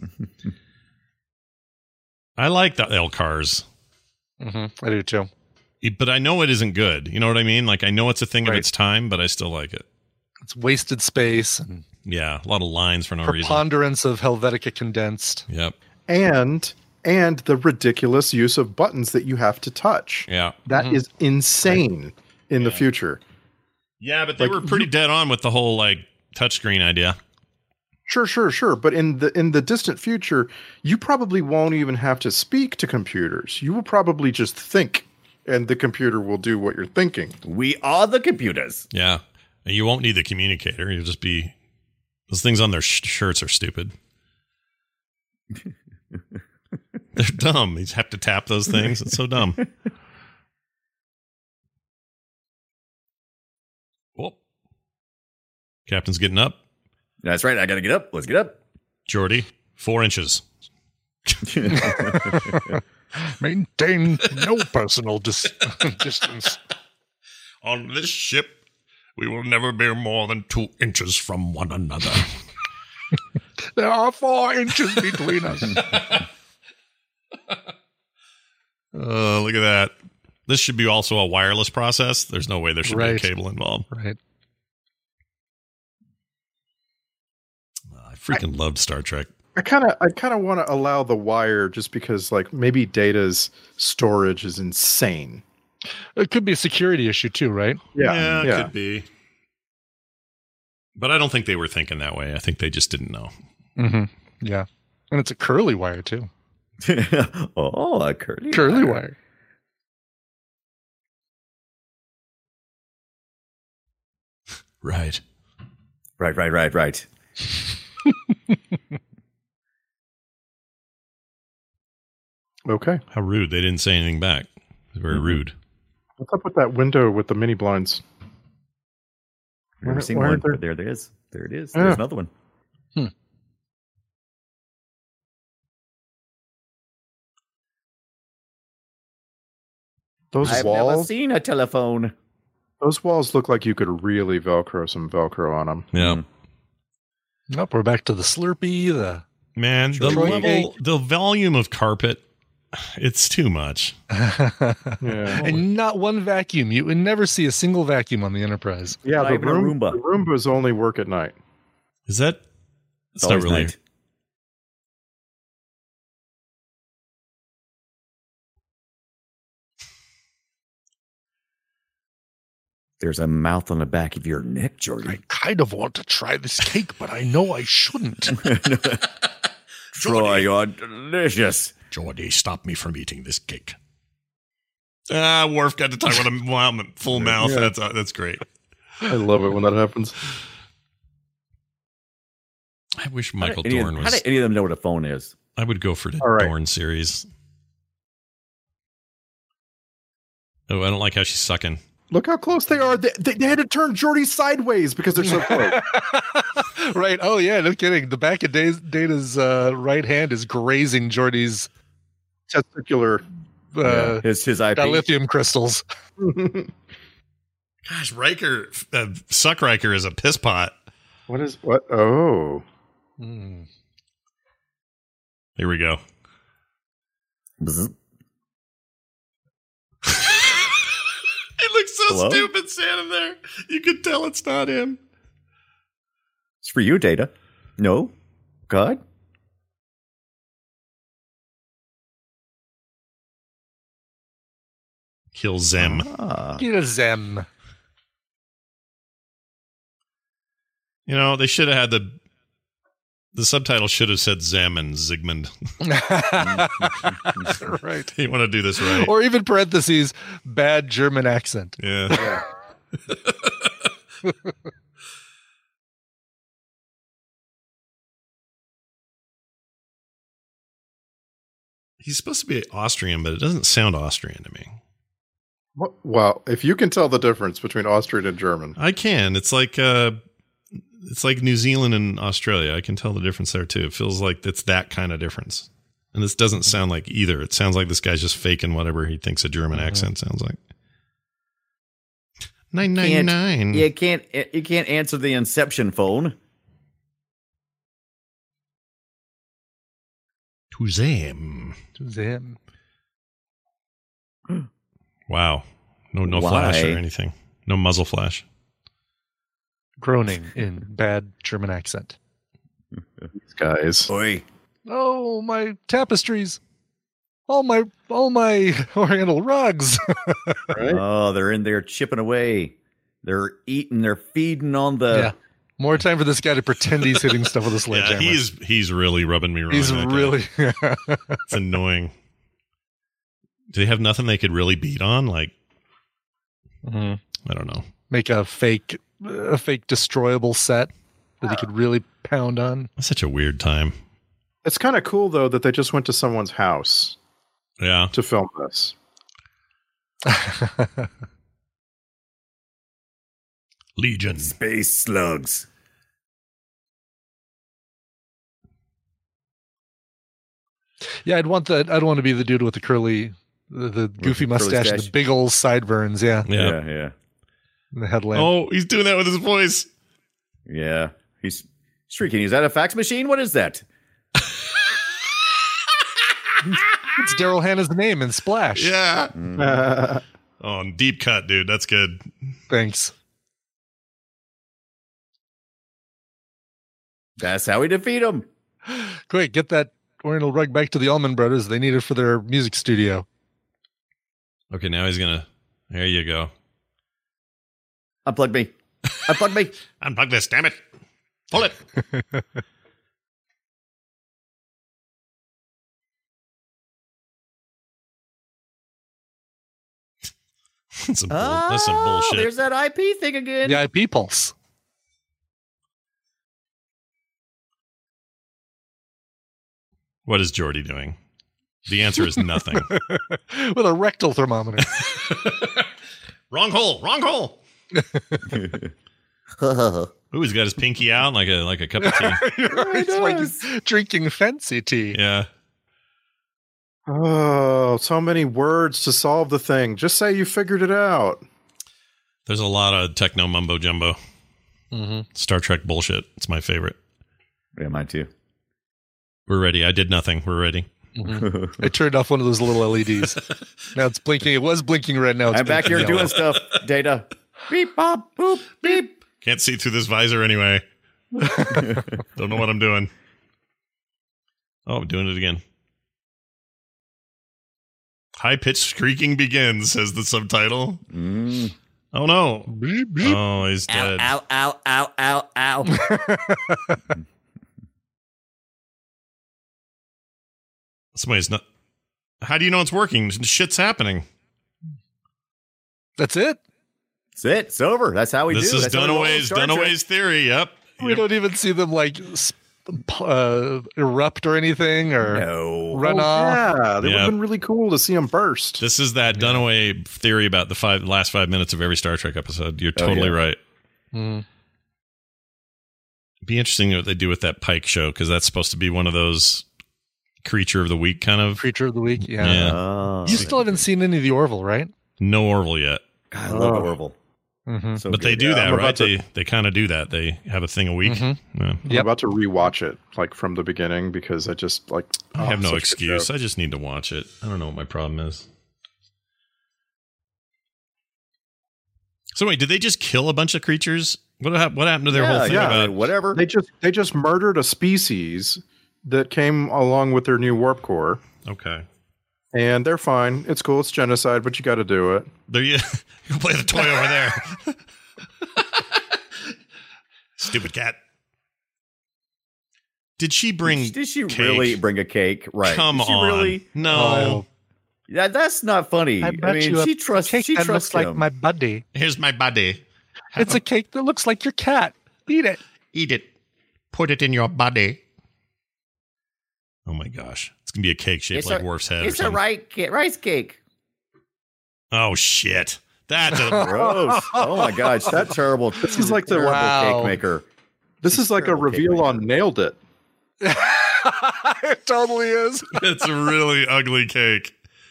I like the L cars. Mm-hmm. I do too. But I know it isn't good. You know what I mean? Like, I know it's a thing of Right. its time, but I still like it. It's wasted space and Yeah, a lot of lines for no reason. preponderance of Helvetica condensed. Yep. And and the ridiculous use of buttons that you have to touch. Yeah. That is Mhm. insane in the future. Yeah, but they Like, were pretty dead on with the whole, like, touchscreen idea. Sure, sure, sure. But in the in the distant future, you probably won't even have to speak to computers. You will probably just think, and the computer will do what you're thinking. we are the computers. Yeah. And you won't need the communicator. You'll just be... Those things on their sh- shirts are stupid. They're dumb. You just have to tap those things. It's so dumb. Whoop. Captain's getting up. That's right. I got to get up. Let's get up. Geordie, four inches. Maintain no personal dis- distance. On this ship, we will never be more than two inches from one another. There are four inches between us. Oh, look at that. This should be also a wireless process. There's no way there should Right. be a cable involved. Right. I freaking loved Star Trek. I kind of I kind of want to allow the wire just because like maybe Data's storage is insane. It could be a security issue too, right? Yeah, it yeah. could be. But I don't think they were thinking that way. I think they just didn't know. Mm-hmm. Yeah. And it's a curly wire too. oh, a curly Curly wire. Right. Right, right, right, right. Okay. How rude. They didn't say anything back. It was very rude. What's up with that window with the mini blinds? I've never Why- seen why one, aren't there- but there it is. There it is. Yeah. There's another one. Those I've never walls, seen a telephone. those walls look like you could really Velcro some Velcro on them. Yeah. Nope, we're back to the Slurpee. The Man, the Troy level, cake. the volume of carpet, it's too much. Yeah, and not one vacuum. You would never see a single vacuum on the Enterprise. yeah. Not The even a room, Roomba. the Roombas only work at night. Is that? It's not always really. night. There's a mouth on the back of your neck, I Jordy. kind of want to try this cake, but I know I shouldn't. Troy, you're delicious. Jordy, stop me from eating this cake. Ah, Worf got to talk with a wow, full mouth. Yeah. That's uh, that's great. I love it when that happens. I wish How Michael do any of- Dorn How was. do any of them know what a phone is? I would go for the All right. Dorn series. Oh, I don't like how she's sucking. Look how close they are. They, they, they had to turn Geordi sideways because they're so close. Right. Oh, yeah. No kidding. The back of Data's, Data's uh, right hand is grazing Geordi's Testicular. uh, Yeah, his his I P. dilithium crystals. Gosh, Riker, uh, Suck Riker is a piss pot. What is what? Oh, Mm. Here we go. Bzz. He looks so Hello? stupid standing there. You could tell it's not him. It's for you, Data. No, God. Kill Zem. Ah. Get a Zem. You know, they should have had the the subtitle should have said Zem and Zygmunt. Right. You want to do this right? Or even parentheses, bad German accent. Yeah. He's supposed to be Austrian, but it doesn't sound Austrian to me. What- well, if you can tell the difference between Austrian and German, I can. It's like uh it's like New Zealand and Australia. I can tell the difference there too. It feels like it's that kind of difference. And this doesn't sound like either. It sounds like this guy's just faking whatever he thinks a German accent sounds like. Nine nine Can't- nine. You can't you can't answer the Inception phone. To them. Zem. Wow. No no Why? flash or anything. No muzzle flash. Groaning in bad German accent. these guys. Oi. Oh, my tapestries. All my all my oriental rugs. Right? Oh, they're in there chipping away. They're eating. They're feeding on the. Yeah. More time for this guy to pretend he's hitting stuff with a Yeah, sledgehammer. he's he's really rubbing me wrong. he's that guy. really It's annoying. Do they have nothing they could really beat on? Like, Mhm. I don't know. Make a fake a fake destroyable set that he could really pound on. It's such a weird time. It's kind of cool though that they just went to someone's house Yeah. to film this. Legion. Space slugs. Yeah, I'd want that. I'd want to be the dude with the curly, the, the goofy the curly mustache, and stash. the big old sideburns. Yeah, Yeah. Yeah, yeah, and the headlamp. Oh, he's doing that with his voice. yeah. He's shrieking. Is that a fax machine? What is that? It's Daryl Hannah's name in Splash. Yeah. Uh, Oh, and deep cut, dude. That's good. Thanks. That's how we defeat him. Quick, get that Oriental rug back to the Allman Brothers. They need it for their music studio. Okay, now he's gonna. There you go. Unplug me. Unplug me. Unplug this, damn it. Pull it. That's some, bull- that's some Oh, bullshit. there's that I P thing again. The I P pulse. What is Geordi doing? The answer is nothing. With a rectal thermometer. Wrong hole. Wrong hole. Ooh, he's got his pinky out like a like a cup of tea. It's like he's drinking fancy tea. Yeah. Oh, so many words to solve the thing. Just say you figured it out. There's a lot of techno mumbo jumbo. Mm-hmm. Star Trek bullshit. It's my favorite. Yeah, mine too. We're ready. I did nothing. We're ready. Mm-hmm. I turned off one of those little L E Ds. Now it's blinking. It was blinking red. Now it's I'm back here yellow. doing stuff. Data. Beep, bop, boop, beep. Can't see through this visor anyway. Don't know what I'm doing. Oh, I'm doing it again. High-pitched squeaking begins, says the subtitle. Mm. Oh, no. Beep, beep. Oh, he's dead. Ow, ow, ow, ow, ow. Somebody's not... How do you know it's working? Shit's happening. That's it. That's it. It's over. That's how we This do. is That's how we roll Dunaway's, Star Trek. Dunaway's theory. Yep. We Yep. don't even see them like sp- uh, erupt or anything or No. run Oh, off. yeah, that would Yeah. have been really cool to see them burst. This is that Dunaway theory about the five last five minutes of every Star Trek episode. You're Oh, totally yeah. right. Mm. It'd be interesting what they do with that Pike show, because that's supposed to be one of those creature of the week kind of. Creature of the week. Yeah. Yeah. Oh, You still haven't seen any of the Orville, right? No Orville yet. God, I love Oh. Orville. Mm-hmm. So But they good. do Yeah, that, I'm right? about to- They they kind of do that. They have a thing a week. Mhm. Yeah. I'm Yep. about to rewatch it, like from the beginning, because I just like. I oh, have no such a good excuse. show. I just need to watch it. I don't know what my problem is. So wait, did they just kill a bunch of creatures? What hap- what happened to their yeah, whole thing yeah, about? whatever. They just they just murdered a species that came along with their new warp core, Okay, and they're fine. It's cool. It's genocide, but you got to do it. there you you play the toy over there. Stupid cat. Did she bring? Did she cake? really bring a cake? Right. Come Did she on, Really? no. Oh. Yeah, that's not funny. I, I bet mean, you a she trusts. cake She that trusts looks like him. my buddy. Here's my buddy. It's a cake that looks like your cat. Eat it. Eat it. Put it in your body. Oh my gosh, it's gonna be a cake shaped It's like a- Worf's head. or It's a something. right ca- rice cake. Oh shit, that's a Gross. Oh my gosh, that's terrible. This is like the- terrible Wow. cake maker. This is like a terrible cake reveal maker. on Nailed It. It totally is. it's a really ugly cake.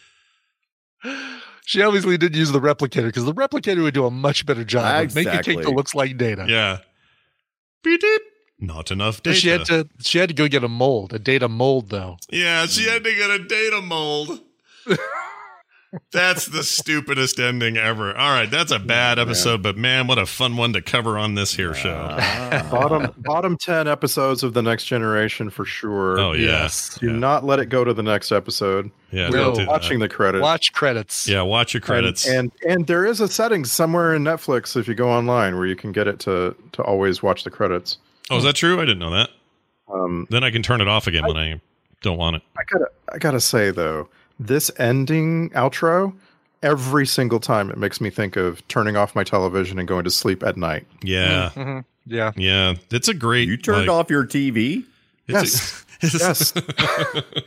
She obviously didn't use the replicator because the replicator would do a much better job of making a cake Exactly. that looks like Data. Yeah. Beep, beep. Not enough But data. she had to she had to go get a mold, a Data mold though. yeah, she had to get a data mold. That's the stupidest ending ever. All right, that's a bad episode, but man, what a fun one to cover on this here show. Ah. Bottom bottom ten episodes of the Next Generation for sure. Oh yeah, Yes. Do not let it go to the next episode. yeah. No. Don't do that. Watching the credits. Watch credits. Yeah, watch your credits. And, and and there is a setting somewhere in Netflix if you go online where you can get it to to always watch the credits. oh, is that true? I didn't know that. Um, Then I can turn it off again when I don't want it. I gotta I gotta say though, this ending outro, every single time it makes me think of turning off my television and going to sleep at night. Yeah, hmm Yeah. yeah. It's a great. You turned like, off your T V? It's Yes. a- yes.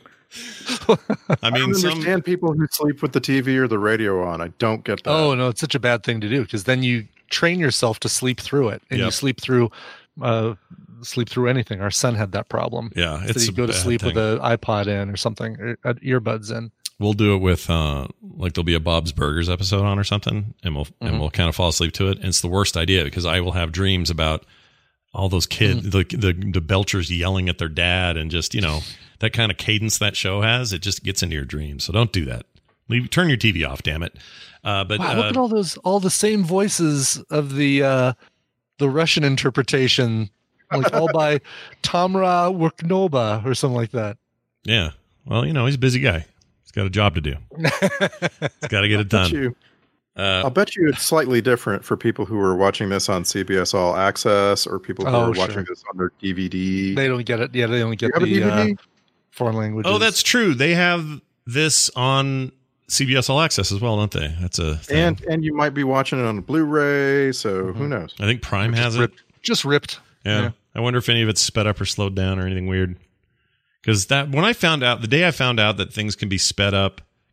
I I mean, don't some. understand people who sleep with the T V or the radio on. I don't get that. Oh no, it's such a bad thing to do because then you train yourself to sleep through it, and you Yep. sleep through, uh, sleep through anything. Our son had that problem. Yeah, So it's you a go to bad sleep thing. with an iPod in or something, or uh, earbuds in. We'll do it with uh like there'll be a Bob's Burgers episode on or something, and we'll and Mhm. we'll kind of fall asleep to it. And it's the worst idea because I will have dreams about all those kids, the, the the Belchers yelling at their dad, and just you know that kind of cadence that show has. It just gets into your dreams. So don't do that. Leave, turn your T V off, damn it. Uh, but Wow, uh, look at all those, all the same voices of the uh, the Russian interpretation, like all by Tamra Worknova or something like that. yeah, well, you know he's a busy guy. He's got a job to do. He's got to get it Bet done. you, Uh, I'll bet you it's slightly different for people who are watching this on C B S All Access or people who Oh, are sure. watching this on their D V D. They don't get it. Yeah, they don't Do you get have a the D V uh, D? foreign languages. oh, that's true. They have this on C B S All Access as well, don't they? That's a thing. and and you might be watching it on Blu-ray, so who knows? I think Prime just has it. ripped. Just ripped. Yeah. Yeah. I wonder if any of it's sped up or slowed down or anything weird. Because that when I found out the day I found out that things can be sped up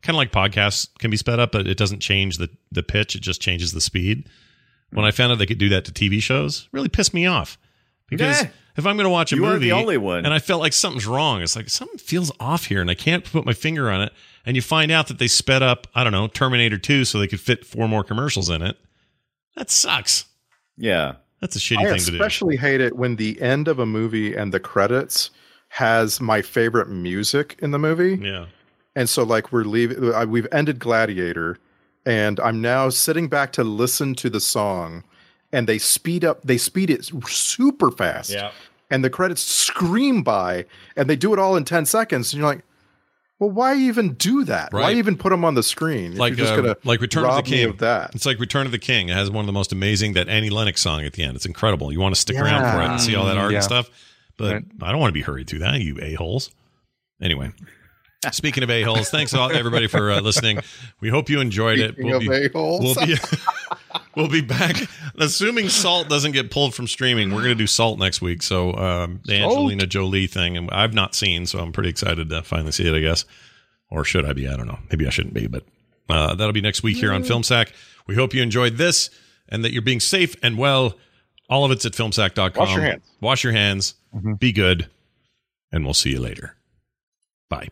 kind of like podcasts can be sped up, but it doesn't change the, the pitch. It just changes the speed. When I found out they could do that to T V shows, it really pissed me off. Because Nah, if I'm going to watch a you movie aren't the only one. and I felt like something's wrong, it's like something feels off here and I can't put my finger on it. And you find out that they sped up, I don't know, Terminator two so they could fit four more commercials in it. That sucks. Yeah. That's a shitty I thing to do. especially hate it when the end of a movie and the credits has my favorite music in the movie. Yeah. And so like we're leaving, we've ended Gladiator and I'm now sitting back to listen to the song and they speed up, they speed it super fast. Yeah. And the credits scream by and they do it all in ten seconds. And you're like, well, why even do that? Why Right. even put them on the screen? If Like, you're just uh, gonna like Return of the rob me King. of that. It's like Return of the King. It has one of the most amazing, that Annie Lennox song at the end. It's incredible. You want to stick around for it and see all that art Yeah. and stuff. But Right. I don't want to be hurried through that, you a-holes. Anyway, speaking of a-holes, thanks all, everybody for uh, listening. We hope you enjoyed it. Speaking We'll of be, a-holes. we'll, be, we'll be back. Assuming Salt doesn't get pulled from streaming, we're going to do Salt next week. So um, the Salt. Angelina Jolie thing, and I've not seen, so I'm pretty excited to finally see it, I guess. Or should I be? I don't know. Maybe I shouldn't be, but uh, that'll be next week here on FilmSack. We hope you enjoyed this and that you're being safe and well. All of it's at filmsack dot com. Wash your hands. Wash your hands. Mm-hmm. Be good. And we'll see you later. Bye.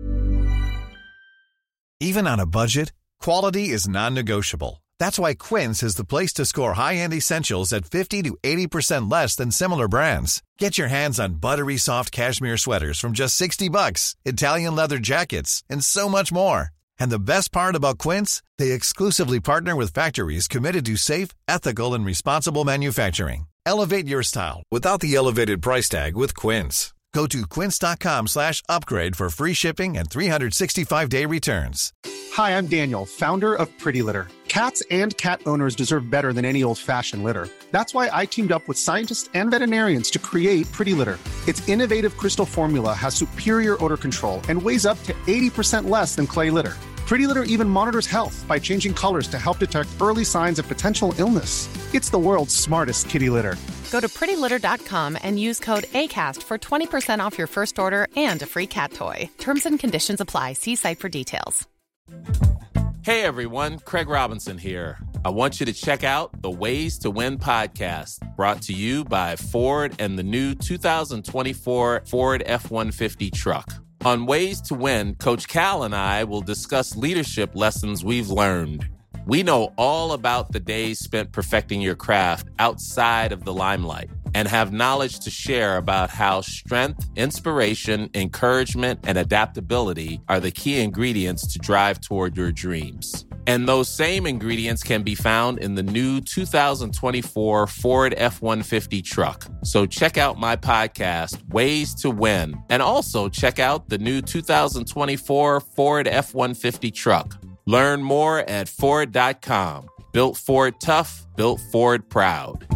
Even on a budget, quality is non-negotiable. That's why Quince is the place to score high-end essentials at fifty to eighty percent less than similar brands. Get your hands on buttery soft cashmere sweaters from just sixty bucks, Italian leather jackets, and so much more. And the best part about Quince, they exclusively partner with factories committed to safe, ethical, and responsible manufacturing. Elevate your style without the elevated price tag with Quince. Go to quince.com slash upgrade for free shipping and three sixty-five day returns. Hi, I'm Daniel, founder of Pretty Litter. Cats and cat owners deserve better than any old-fashioned litter. That's why I teamed up with scientists and veterinarians to create Pretty Litter. Its innovative crystal formula has superior odor control and weighs up to eighty percent less than clay litter. Pretty Litter even monitors health by changing colors to help detect early signs of potential illness. It's the world's smartest kitty litter. Go to pretty litter dot com and use code ACAST for twenty percent off your first order and a free cat toy. Terms and conditions apply. See site for details. Hey everyone, Craig Robinson here. I want you to check out the Ways to Win podcast, brought to you by Ford and the new two thousand twenty-four Ford F one fifty truck. On Ways to Win, Coach Cal and I will discuss leadership lessons we've learned. We know all about the days spent perfecting your craft outside of the limelight and have knowledge to share about how strength, inspiration, encouragement, and adaptability are the key ingredients to drive toward your dreams. And those same ingredients can be found in the new two thousand twenty-four Ford F one fifty truck. So check out my podcast, Ways to Win, and also check out the new two thousand twenty-four Ford F one fifty truck. Learn more at Ford dot com. Built Ford tough, built Ford proud.